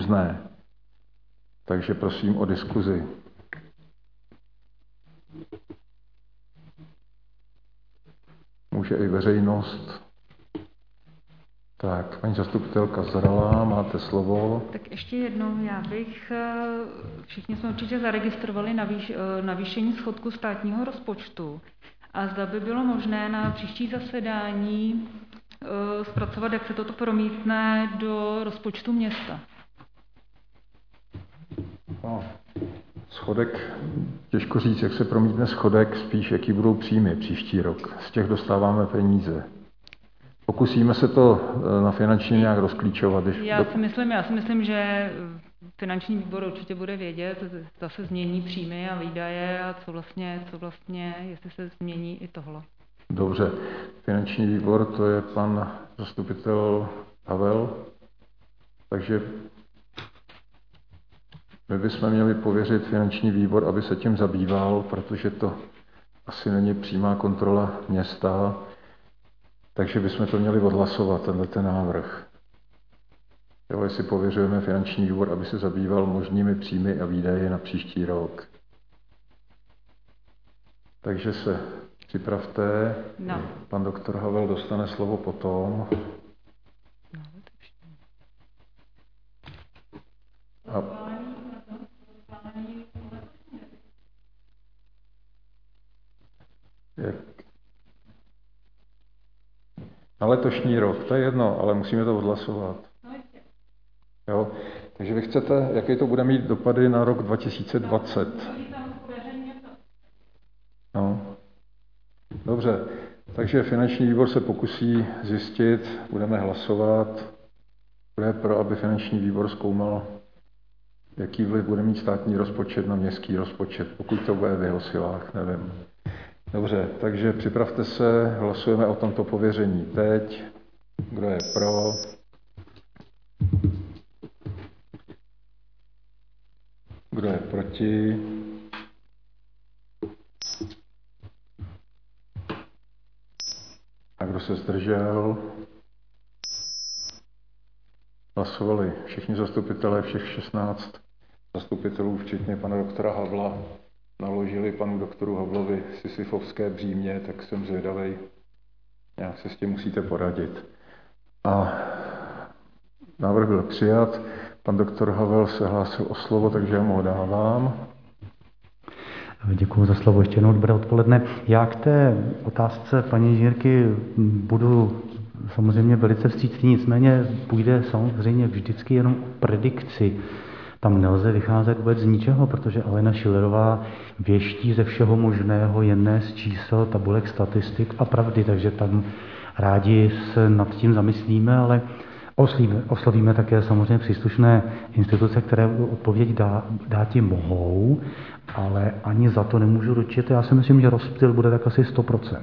různé. Takže prosím o diskuzi. Může i veřejnost. Tak, paní zastupitelka Zralá, máte slovo. Tak ještě jednou, všichni jsme určitě zaregistrovali navýšení schodku státního rozpočtu. A zda by bylo možné na příští zasedání zpracovat, jak se toto promítne do rozpočtu města. No, schodek, těžko říct, jak se promítne schodek, spíš jaký budou příjmy příští rok. Z těch dostáváme peníze. Pokusíme se to na finančně nějak rozklíčovat. Já si myslím, že finanční výbor určitě bude vědět, zda se změní příjmy a výdaje a co vlastně, jestli se změní i tohle. Dobře. Finanční výbor, to je pan zastupitel Havel. Takže my bychom měli pověřit finanční výbor, aby se tím zabýval, protože to asi není přímá kontrola města, takže bychom to měli odhlasovat, tenhle návrh. Jo, jestli pověřujeme finanční výbor, aby se zabýval možnými příjmy a výdaje na příští rok. Takže se připravte. No. Pan doktor Havel dostane slovo potom. Na letošní rok, to je jedno, ale musíme to odhlasovat. Jo? Takže vy chcete, jaké to bude mít dopady na rok 2020? No. Dobře, takže finanční výbor se pokusí zjistit, budeme hlasovat, bude pro, aby finanční výbor zkoumal, jaký vliv bude mít státní rozpočet na městský rozpočet, pokud to bude v jeho silách, nevím. Dobře, takže připravte se, hlasujeme o tomto pověření teď. Kdo je pro? Kdo je proti? A kdo se zdržel? Hlasovali všichni zastupitelé, všech 16 zastupitelů, včetně pana doktora Havla, naložili panu doktoru Havlovi sisyfovské břímě, tak jsem zvědavej, nějak se s tím musíte poradit. A návrh byl přijat, pan doktor Havel se hlásil o slovo, takže já mu ho dávám. Děkuji za slovo, ještě jednou dobré odpoledne. Já k té otázce paní inženýrky budu samozřejmě velice vstřícný, nicméně půjde samozřejmě vždycky jenom o predikci. Tam nelze vycházet vůbec z ničeho, protože Alena Schillerová věští ze všeho možného, jen z čísel, tabulek, statistik a pravdy, takže tam rádi se nad tím zamyslíme, ale oslovíme také samozřejmě příslušné instituce, které odpověď dáti mohou, ale ani za to nemůžu ručit. Já si myslím, že rozptyl bude tak asi 100%.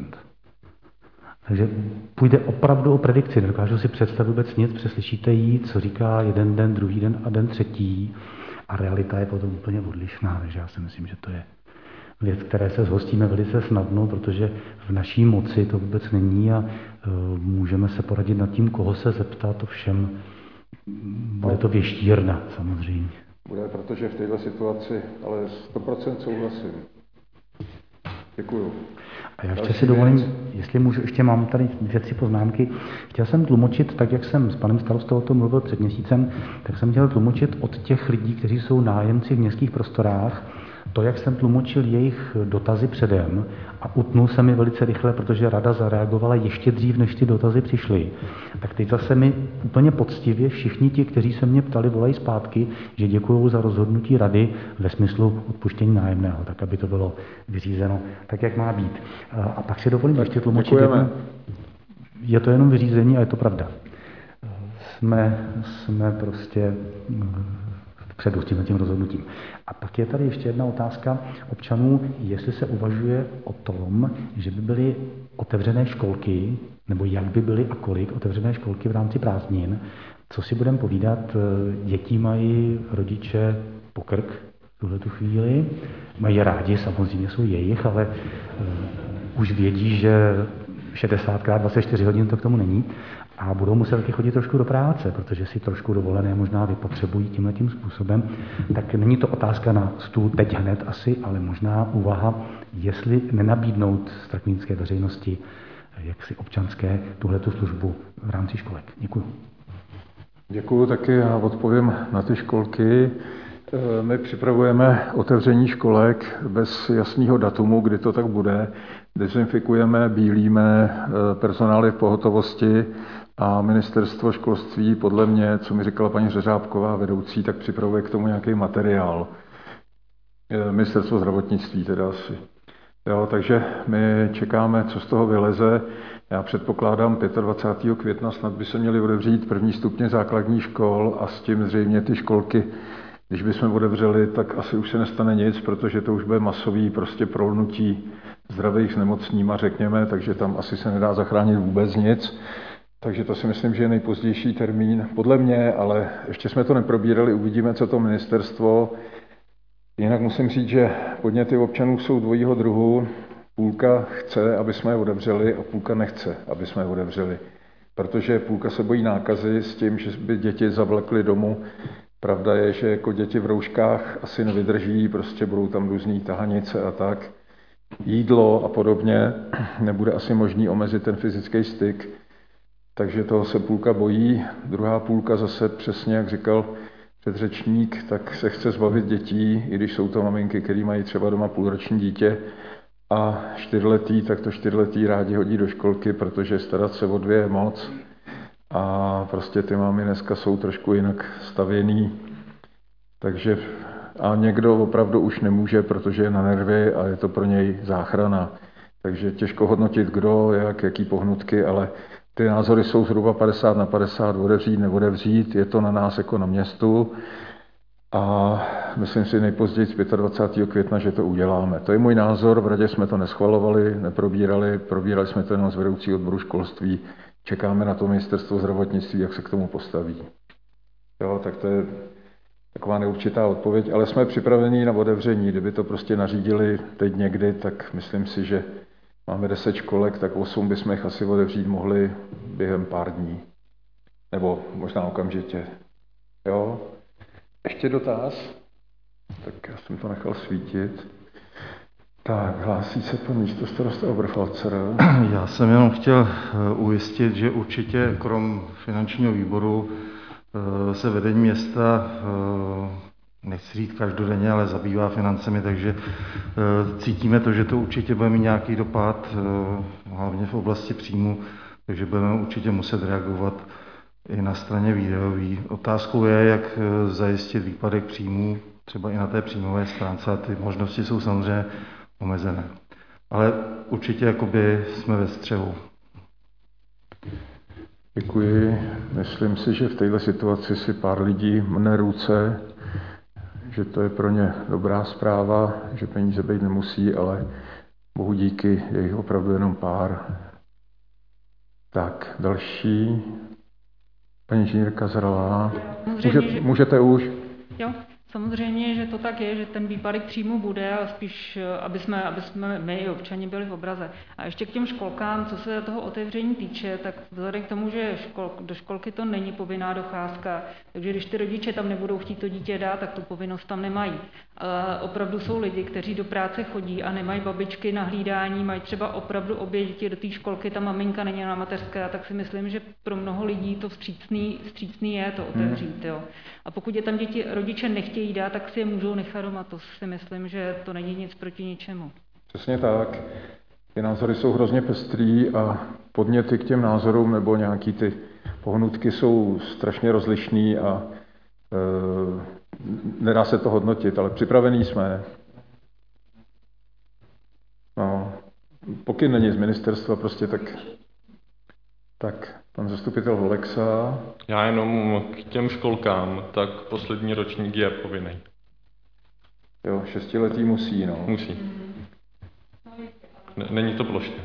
Takže půjde opravdu o predikci. Nedokážu si představit vůbec nic, přeslyšíte jí, co říká jeden den, druhý den a den třetí a realita je potom úplně odlišná. Takže já si myslím, že to je věc, které se zhostíme velice snadno, protože v naší moci to vůbec není a můžeme se poradit nad tím, koho se zeptat, ovšem bude to věštírna samozřejmě. Bude, protože v této situaci, ale 100% souhlasím. Děkuju. A já ještě si dovolím, jestli můžu, ještě mám tady 2-3 poznámky. Chtěl jsem tlumočit, tak jak jsem s panem starostou o tom mluvil před měsícem, tak jsem chtěl tlumočit od těch lidí, kteří jsou nájemci v městských prostorách, to, jak jsem tlumočil jejich dotazy předem a utnul se mi velice rychle, protože rada zareagovala ještě dřív, než ty dotazy přišly. Tak teď zase mi úplně poctivě všichni ti, kteří se mě ptali, volají zpátky, že děkují za rozhodnutí rady ve smyslu odpuštění nájemného, tak aby to bylo vyřízeno tak, jak má být. A pak si dovolím ještě tlumočit. Je to jenom vyřízení a je to pravda. Jsme prostě předu s tím rozhodnutím. A pak je tady ještě jedna otázka občanů, jestli se uvažuje o tom, že by byly otevřené školky, nebo jak by byly a kolik otevřené školky v rámci prázdnin. Co si budeme povídat, děti mají rodiče pokrk v tuhletu chvíli, mají rádi, samozřejmě jsou jejich, ale už vědí, že 60x 24 hodin to k tomu není. a budou muset taky chodit trošku do práce, protože si trošku dovolené možná vypotřebují tímhletím způsobem, tak není to otázka na stůl teď hned asi, ale možná úvaha, jestli nenabídnout strakvínské veřejnosti jaksi občanské tuhletu službu v rámci školek. Děkuju. Děkuju taky, já odpovím na ty školky. My připravujeme otevření školek bez jasného datumu, kdy to tak bude. Dezinfikujeme, bílíme, personál je v pohotovosti a ministerstvo školství, podle mě, co mi říkala paní Řeřábková, vedoucí, tak připravuje k tomu nějaký materiál. Ministerstvo zdravotnictví teda asi. Jo, takže my čekáme, co z toho vyleze. Já předpokládám 25. května snad by se měly otevřít první stupně základních škol a s tím zřejmě ty školky, když bychom otevřeli, tak asi už se nestane nic, protože to už bude masový prostě prolnutí zdravých s nemocnýma, řekněme, takže tam asi se nedá zachránit vůbec nic. Takže to si myslím, že je nejpozdější termín podle mě, ale ještě jsme to neprobírali, uvidíme, co to ministerstvo. Jinak musím říct, že podněty občanů jsou dvojího druhu. Půlka chce, aby jsme je otevřeli, a půlka nechce, aby jsme je otevřeli. Protože půlka se bojí nákazy s tím, že by děti zavlekly domů. Pravda je, že jako děti v rouškách asi nevydrží, prostě budou tam různý tahanice a tak. Jídlo a podobně, nebude asi možný omezit ten fyzický styk. Takže toho se půlka bojí. Druhá půlka zase přesně, jak říkal předřečník, tak se chce zbavit dětí, i když jsou to maminky, které mají třeba doma půlroční dítě a 4letý, tak to 4letý rádi hodí do školky, protože starat se o 2 je moc. A prostě ty mámy dneska jsou trošku jinak stavěný. Takže a někdo opravdu už nemůže, protože je na nervy a je to pro něj záchrana. Takže těžko hodnotit, kdo, jaký pohnutky, ale ty názory jsou zhruba 50/50, otevřít, neotevřít, je to na nás jako na městu a myslím si nejpozději z 25. května, že to uděláme. To je můj názor, v radě jsme to neschvalovali, neprobírali, probírali jsme to jenom z vedoucí odboru školství, čekáme na to ministerstvo zdravotnictví, jak se k tomu postaví. Jo, tak to je taková neurčitá odpověď, ale jsme připraveni na otevření, kdyby to prostě nařídili teď někdy, tak myslím si, že máme 10 školek, tak 8 bychom jich asi otevřít mohli během pár dní. Nebo možná okamžitě. Jo? Ještě dotaz? Tak já jsem to nechal svítit. Tak, hlásí se pan místostarosta Oberfalzer. Já jsem jenom chtěl ujistit, že určitě krom finančního výboru se vedení města, nechci říct každodenně, ale zabývá financemi, takže cítíme to, že to určitě bude mít nějaký dopad, hlavně v oblasti příjmu, takže budeme určitě muset reagovat i na straně výdajové. Otázkou je, jak zajistit výpadek příjmů, třeba i na té příjmové stránce, a ty možnosti jsou samozřejmě omezené. Ale určitě jakoby jsme ve střehu. Děkuji. Myslím si, že v této situaci si pár lidí mne ruce, že to je pro ně dobrá zpráva, že peníze být nemusí, ale bohu díky, je jich opravdu jenom pár. Tak, další. Paní inženýrka Zralá. Můžete už? Jo. Samozřejmě, že to tak je, že ten výpadek příjmu bude, ale spíš, aby jsme my i občani byli v obraze. A ještě k těm školkám, co se toho otevření týče, tak vzhledem k tomu, že do školky to není povinná docházka, takže když ty rodiče tam nebudou chtít to dítě dát, tak tu povinnost tam nemají. Ale opravdu jsou lidi, kteří do práce chodí a nemají babičky na hlídání, mají třeba opravdu obě děti do té školky, ta maminka není na mateřské, tak si myslím, že pro mnoho lidí to vstřícný je to otevřít. Jo. A pokud je tam rodiče nechtějí dát, tak si je můžou nechat doma. To si myslím, že to není nic proti ničemu. Přesně tak. Ty názory jsou hrozně pestrý a podněty k těm názorům nebo nějaký ty pohnutky jsou strašně rozlišný a nedá se to hodnotit, ale připravení jsme. No, pokud není z ministerstva, prostě tak pan zastupitel Holexa. Já jenom k těm školkám, tak poslední ročník je povinný. Jo, 6letý musí, no. Musí. Není to plošně.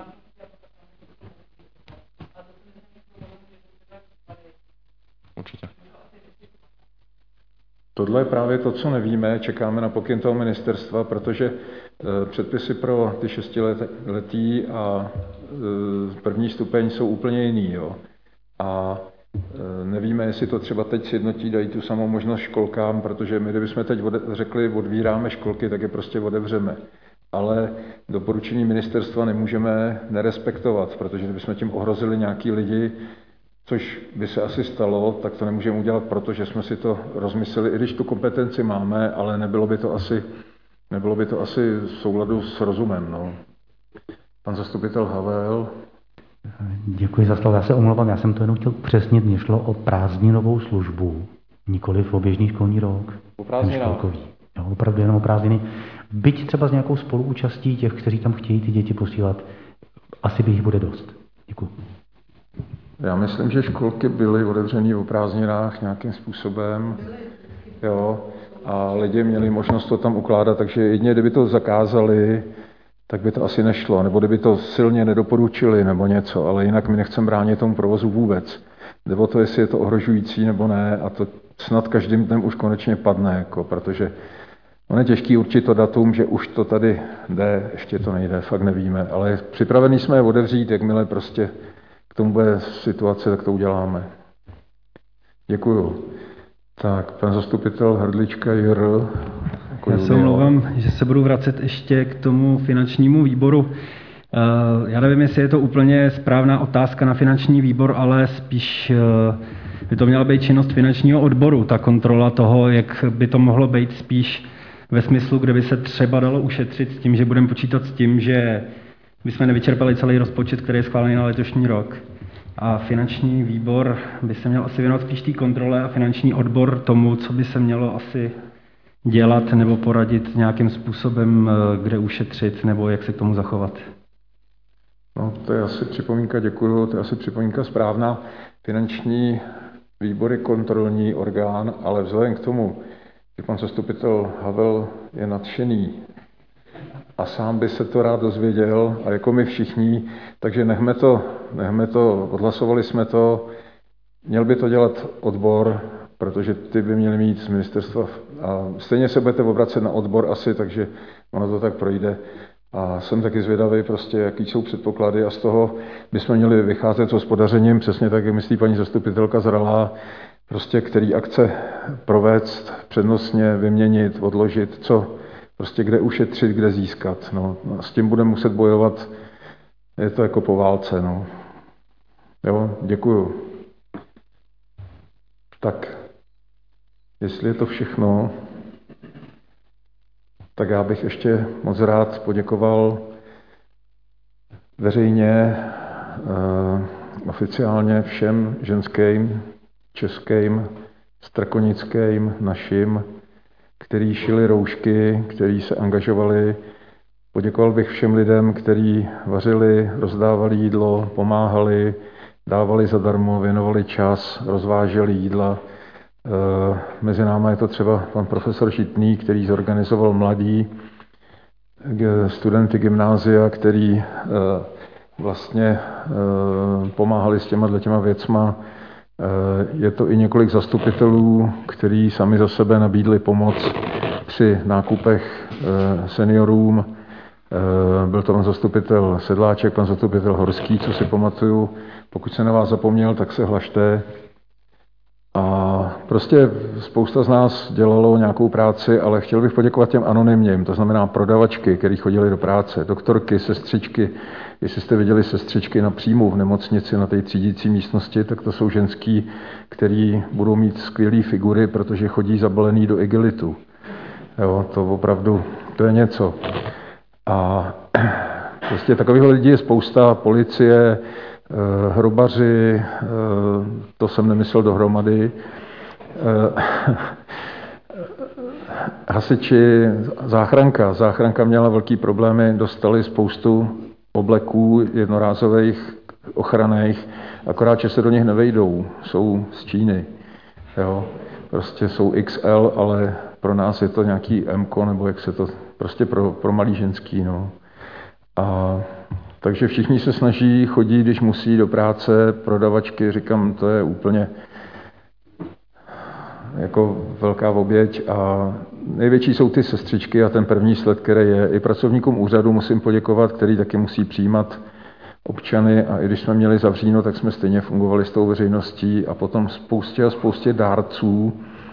Určitě. Tohle je právě to, co nevíme, čekáme na pokyn toho ministerstva, protože předpisy pro ty 6letý a první stupeň jsou úplně jiný. Jo. A nevíme, jestli to třeba teď sjednotí, dají tu samou možnost školkám, protože my, kdybychom teď řekli, odvíráme školky, tak je prostě otevřeme. Ale doporučení ministerstva nemůžeme nerespektovat, protože kdybychom tím ohrozili nějaký lidi, což by se asi stalo, tak to nemůžeme udělat, protože jsme si to rozmysleli, i když tu kompetenci máme, ale nebylo by to asi v souladu s rozumem. No. Pan zastupitel Havel. Děkuji za slovo. Já se omlouvám, já jsem to jenom chtěl upřesnit. Mně šlo o prázdninovou službu, nikoliv o běžný školní rok. O prázdninách. Jo, opravdu jenom o prázdniny. Byť třeba s nějakou spoluúčastí těch, kteří tam chtějí ty děti posílat, asi by jich bude dost. Děkuji. Já myslím, že školky byly otevřené o prázdninách nějakým způsobem. Jo, a lidi měli možnost to tam ukládat, takže jedině, kdyby to zakázali, tak by to asi nešlo, nebo kdyby to silně nedoporučili, nebo něco, ale jinak my nechceme bránit tomu provozu vůbec. Jde o to, jestli je to ohrožující, nebo ne, a to snad každým dnem už konečně padne, jako, protože ono je těžký určit to datum, že už to tady jde, ještě to nejde, fakt nevíme, ale připravení jsme je otevřít, jakmile prostě k tomu bude situace, tak to uděláme. Děkuju. Tak, pan zastupitel Hrdlička Jr. Já se omlouvám, že se budu vracet ještě k tomu finančnímu výboru. Já nevím, jestli je to úplně správná otázka na finanční výbor, ale spíš by to měla být činnost finančního odboru, ta kontrola toho, jak by to mohlo být spíš ve smyslu, kde by se třeba dalo ušetřit s tím, že budeme počítat s tím, že bychom nevyčerpali celý rozpočet, který je schválený na letošní rok. A finanční výbor by se měl asi věnovat spíš té kontrole a finanční odbor tomu, co by se mělo asi dělat nebo poradit nějakým způsobem, kde ušetřit nebo jak se k tomu zachovat. No, to je asi připomínka, děkuju, to je asi připomínka správná. Finanční výbor je kontrolní orgán, ale vzhledem k tomu, že pan zastupitel Havel je nadšený a sám by se to rád dozvěděl, a jako my všichni, takže nechme to, odhlasovali jsme to, měl by to dělat odbor, protože ty by měli mít z ministerstva a stejně se budete obracet na odbor asi, takže ono to tak projde. A jsem taky zvědavý prostě, jaký jsou předpoklady a z toho bychom měli vycházet s hospodařením, přesně tak, jak myslí paní zastupitelka Zralá, prostě který akce provést, přednostně vyměnit, odložit, co, prostě kde ušetřit, kde získat. No. A s tím budeme muset bojovat, je to jako po válce. No. Jo, děkuju. Tak, jestli je to všechno, tak já bych ještě moc rád poděkoval veřejně, oficiálně všem ženským, českým, strakonickým, našim, kteří šili roušky, kteří se angažovali. Poděkoval bych všem lidem, kteří vařili, rozdávali jídlo, pomáhali, dávali zadarmo, věnovali čas, rozváželi jídla. Mezi náma je to třeba pan profesor Žitný, který zorganizoval mladí studenty gymnázia, který vlastně pomáhali s těma věcma. Je to i několik zastupitelů, kteří sami za sebe nabídli pomoc při nákupech seniorům. Byl to pan zastupitel Sedláček, pan zastupitel Horský, co si pamatuju. Pokud se na vás zapomněl, tak se hlašte. A prostě spousta z nás dělalo nějakou práci, ale chtěl bych poděkovat těm anonymním, to znamená prodavačky, které chodily do práce, doktorky, sestřičky. Jestli jste viděli sestřičky na příjmu v nemocnici na té třídící místnosti, tak to jsou ženský, který budou mít skvělé figury, protože chodí zabalený do igelitu. Jo, to opravdu, to je něco. A prostě takových lidí je spousta, policie, hrobaři, to jsem nemyslel dohromady, hasiči, záchranka měla velký problémy, dostali spoustu obleků jednorázových, ochranných, akorát, že se do nich nevejdou, jsou z Číny, jo, prostě jsou XL, ale pro nás je to nějaký M-ko, nebo jak se to, prostě pro malý ženský, no. A takže všichni se snaží, chodí, když musí do práce, prodavačky, říkám, to je úplně jako velká oběť a největší jsou ty sestřičky a ten první sled, který je. I pracovníkům úřadu musím poděkovat, který taky musí přijímat občany a i když jsme měli zavříno, tak jsme stejně fungovali s tou veřejností a potom spoustě dárců,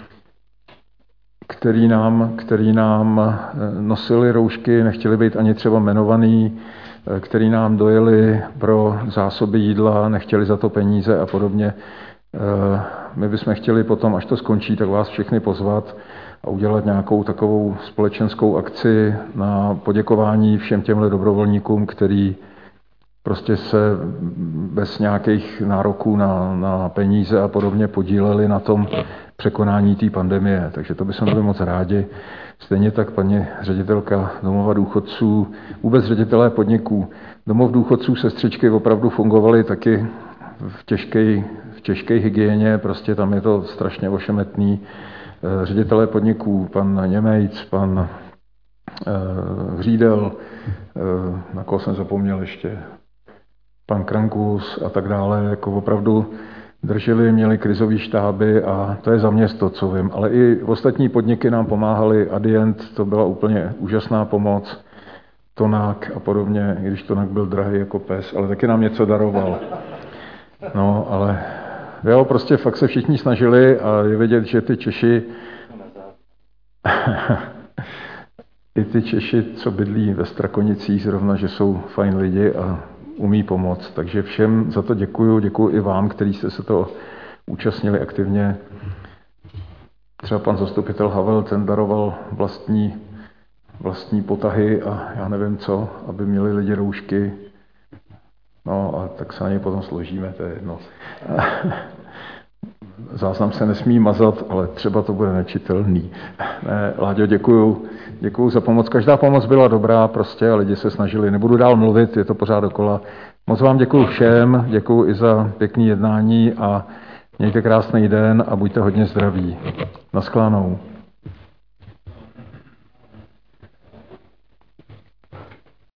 který nám nosili roušky, nechtěli být ani třeba jmenovaný, který nám dojeli pro zásoby jídla, nechtěli za to peníze a podobně. My bychom chtěli potom, až to skončí, tak vás všechny pozvat a udělat nějakou takovou společenskou akci na poděkování všem těmhle dobrovolníkům, který prostě se bez nějakých nároků na peníze a podobně podíleli na tom překonání té pandemie. Takže to bychom byli moc rádi. Stejně tak paní ředitelka domova důchodců, vůbec ředitelé podniků. Domov důchodců sestřičky opravdu fungovaly taky v těžké hygieně, prostě tam je to strašně ošemetný. Ředitelé podniků, pan Němejc, pan Hřídel, na koho jsem zapomněl ještě, pan Krankus a tak dále, jako opravdu drželi, měli krizový štáby a to je za město, co vím. Ale i ostatní podniky nám pomáhali, Adient, to byla úplně úžasná pomoc, Tonák a podobně, i když Tonák byl drahý jako pes, ale taky nám něco daroval. No, ale jo, prostě fakt se všichni snažili a je vidět, že ty Češi i ty Češi, co bydlí ve Strakonicích zrovna, že jsou fajn lidi a umí pomoct. Takže všem za to děkuju i vám, kteří jste se to účastnili aktivně. Třeba pan zastupitel Havel, ten daroval vlastní potahy a já nevím co, aby měli lidi roušky. No a tak se na ně potom složíme, to je jedno. Záznam se nesmí mazat, ale třeba to bude nečitelný. Ne, Láďo, děkuju za pomoc. Každá pomoc byla dobrá prostě a lidi se snažili. Nebudu dál mluvit, je to pořád dokola. Moc vám děkuju všem, děkuju i za pěkný jednání a mějte krásný den a buďte hodně zdraví. Naschledanou.